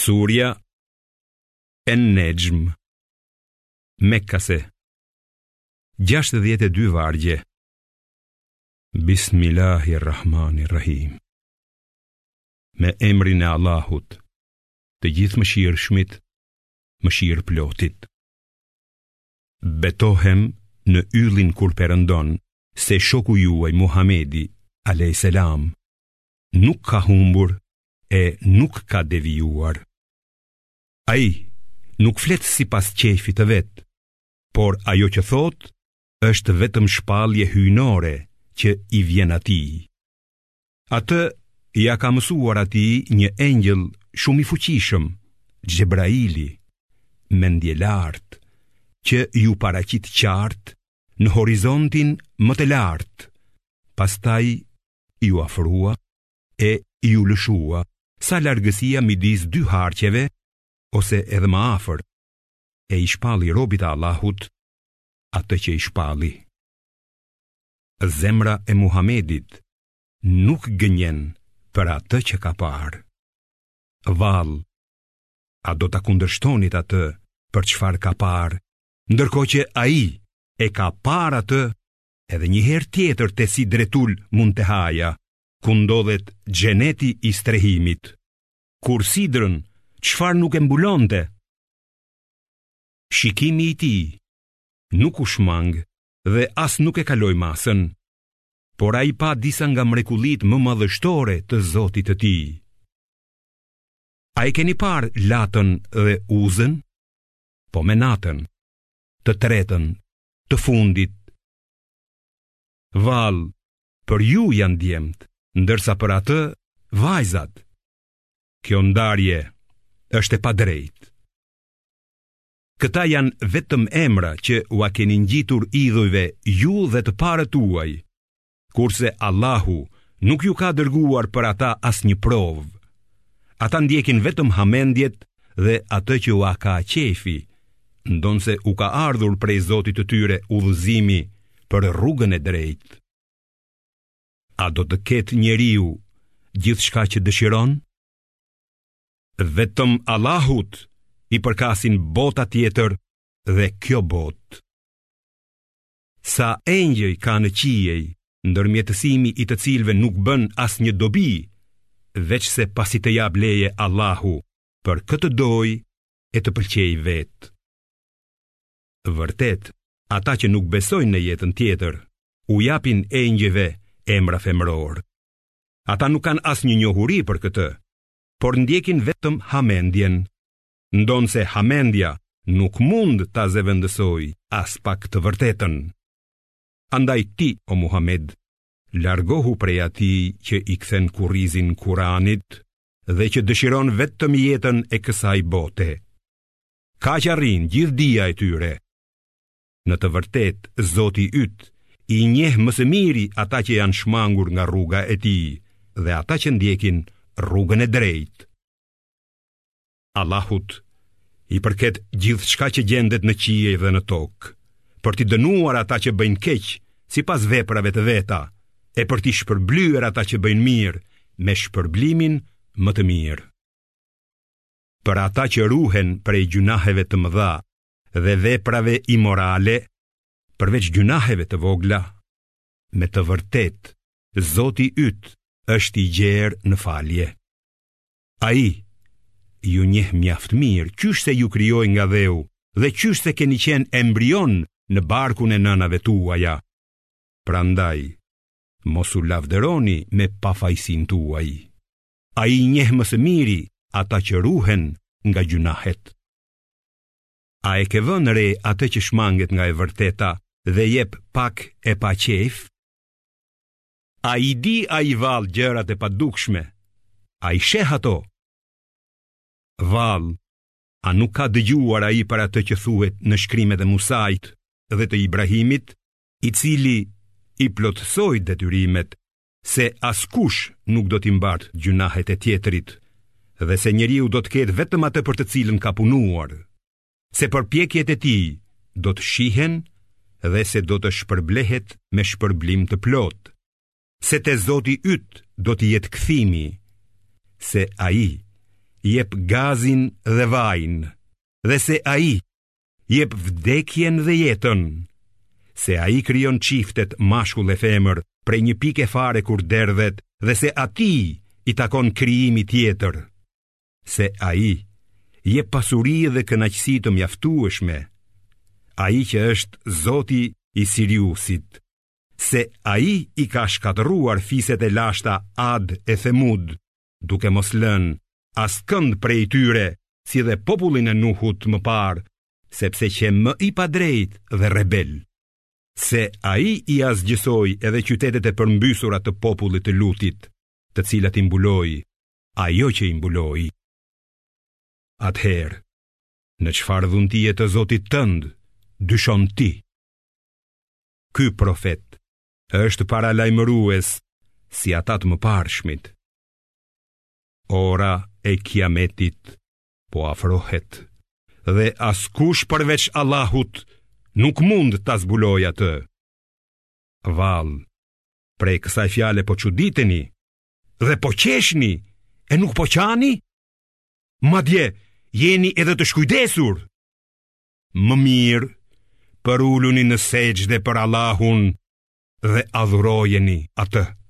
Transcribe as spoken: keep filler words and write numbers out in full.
Surja En-Nejm, Mekkase, gjashtëdhjetë e dy vargje. Bismillahirrahmanirrahim. Me emrin e Allahut, të gjithë mëshirshmit, mëshirëplotit. Betohem në yllin kur perëndon se shoku juaj Muhamedi alayhis salam nuk ka humbur e nuk ka devijuar. Ai nuk flet sipas qefit të vet, por ajo që thot është vetëm shpallje hyjnore që i vjen atij. Atë ja ka mësuar atij një engjëll shumë i fuqishëm, Xhebraili, mendje lartë, që ju paraqit qartë në horizontin më të lartë, pastaj ju afrua e ju lëshua sa largësia midis dy harqeve ose edhe më afër, e i shpalli robit e Allahut atë që i shpalli. Zemra e Muhamedit nuk gënjen për atë që ka parë. Vallë, a do ta kundërshtonit atë për çfarë ka parë, ndërkohë që ai e ka parë atë edhe një herë tjetër te Sidretul Muntehaja, ku ndodhet xheneti i strehimit, kur sidrën çfarë nuk e mbulonte. Shikimi i tij nuk u shmang dhe as nuk e kaloi masën, por ai pa disa nga mrekullitë më madhështore të Zotit të tij. A e keni parë latën dhe uzën? Po me natën, të tretën, të fundit. Vallë, për ju janë djemt, ndërsa për atë vajzat. Kjo ndarje është e padrejtë. Këta janë vetëm emra që u a keni ngjitur idhujve ju dhe të parët tuaj, kurse Allahu nuk ju ka dërguar për ata asnjë provë. Ata ndjekin vetëm hamendjet dhe atë që u a ka qefi, ndonse u ka ardhur prej Zotit të tyre udhëzimi për rrugën e drejtë. A do të ketë njeriu gjithçka që dëshiron? Vetëm Allahut i përkasin bota tjetër dhe kjo botë. Sa engjëj ka në qiej, ndërmjetësimi i të cilëve nuk bën asnjë dobi, veç se pasi të jap leje Allahu për këtë doj e të pëlqej vetë. Vërtet, ata që nuk besojnë në jetën tjetër, u japin engjëve emra femror. Ata nuk kanë asnjë njohuri për këtë, por ndjekin vetëm hamendjen, ndonse hamendja nuk mund ta zëvendësoj as pak të vërtetën. Andaj ti, o Muhammed, largohu prej atij që i kthen kurrizin Kuranit dhe që dëshiron vetëm jetën e kësaj bote. Ka që arrin gjithë dija e tyre. Në të vërtet, Zoti yt i njeh më së miri ata që janë shmangur nga rruga e tij dhe ata që ndjekin rrugën e drejtë. Allahut i përket gjithçka që gjendet në qiej dhe në tokë, për t'i dënuar ata që bëjnë keq sipas veprave të veta, e për t'i shpërblyer ata që bëjnë mirë me shpërblimin më të mirë. Për ata që ruhen prej gjunaheve të mëdha dhe veprave imorale, përveç gjunaheve të vogla, me të vërtet, Zoti yt është i gjerë në falje. Ai ju njeh mjaft mirë qysh se ju krijoi nga dheu dhe qysh se keni qenë embrion në barkun e nënave tuaja. Prandaj, mos u lavdëroni me pafajsin tuaj. Ai njeh më së miri ata që ruhen nga gjunahet. A e ke vënë re atë që shmanget nga e vërteta dhe jep pak e pa qef? A i di a i val gjërat e padukshme? A i sheh ato? Val, a nuk ka dëgjuar a i për atë që thuhet në shkrimet e Musait dhe të Ibrahimit, i cili i plotësoi detyrimet se askush nuk do t'i mbart gjunahet e tjetrit dhe se njeriu do të ketë vetëm atë për të cilën ka punuar, se përpjekjet e tij do të shihen dhe se do të shpërblehet me shpërblim të plot, se te Zoti yt do të jetë kthimi, se ai jep gazin dhe vajin, dhe se ai jep vdekjen dhe jetën, se ai krijon çiftet mashkull e femër prej një pike fare kur derdhet, dhe se atij i takon krijimi tjetër, se ai jep pasuri dhe kënaqësi të mjaftueshme, ai që është Zoti i Siriusit, se ai i ka shkatëruar fiset e lashta Ad e Themud, duke mos lënë askënd prej tyre, si dhe popullin e Nuhut më parë, sepse që më i padrejt dhe rebel, se ai i asgjësoi edhe qytetet e përmbysura të popullit të Lutit, të cilat i mbuloi ajo që i mbuloi. Atëherë, në çfarë dhuntie të Zotit tënd dyshon ti? Ky profet është paralajmërues si ata të mëparshmit. Ora e kiametit po afrohet, dhe askush përveç Allahut nuk mund ta zbulojë atë. Vallë, prej kësaj fjale po çuditeni dhe po qeshni e nuk po qani? Madje jeni edhe të shkujdesur. Më mirë, përuluni në sejdë për Allahun dhe adhurojeni atë.